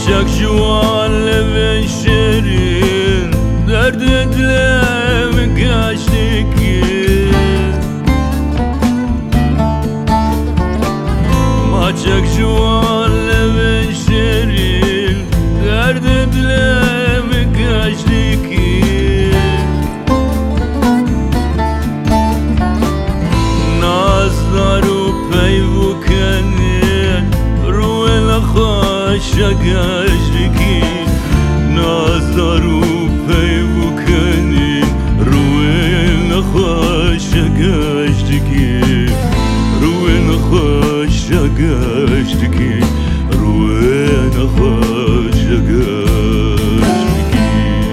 Çak juanle ve şerin dert edlem kaçtık Maçak juanle ve şerin dert edlem kaçtık Nazdaru peyvukenin ruel خاشگشتگی نازدارو پیوکنی روی نخاشگشتگی روی نخاشگشتگی روی نخاشگشتگی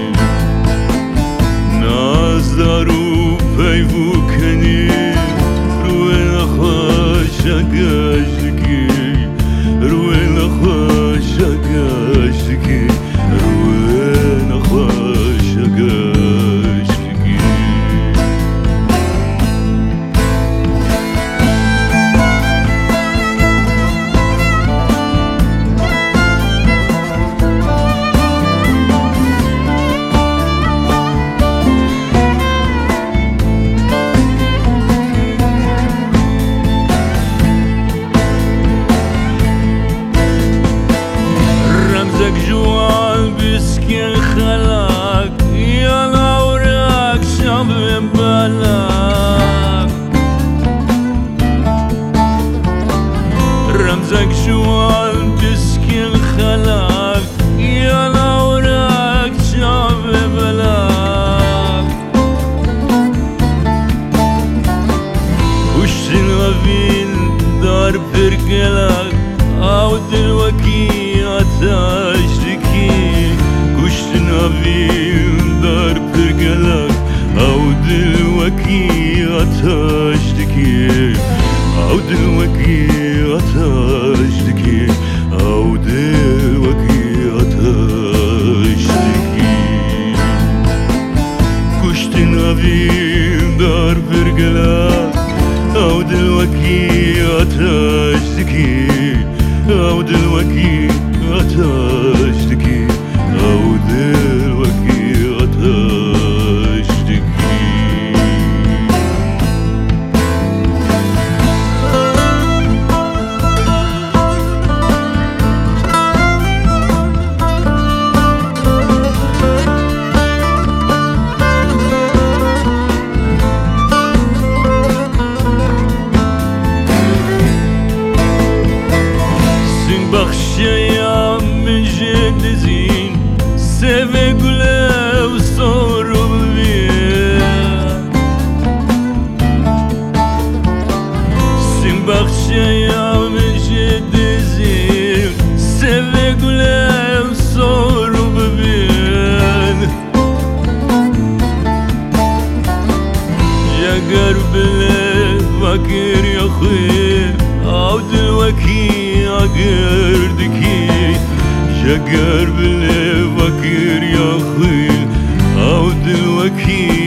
نازدارو پیوکنی روی نخاشگشتگی روی نخاشگشتگی روی نخاشگشتگی رمزك جوال بسكن خلاك يا لورك شاب بلاك رمزك جوال بسكن خلاك يا لورك شاب بلاك وشتن غفين دار برقلاك او دلوكي تشتكي كشتن أبين دار برقلك أو دلوكي تشتكي أو دلوكي تشتكي أو دلوكي تشتكي كشتن أبين دار برقلك أو دلوكي تشتكي أو دلوكي تشتكي أو دلوكي تشتكي Sin bakşaya مجدزين سيفي قلو صورو بيه سين بخشيا مجدزين سيفي قلو صورو بيه يا قرب فاكر يا خير او دلوكي يا قردكي يا قرب اللي فاكر يا خيل او دلوكي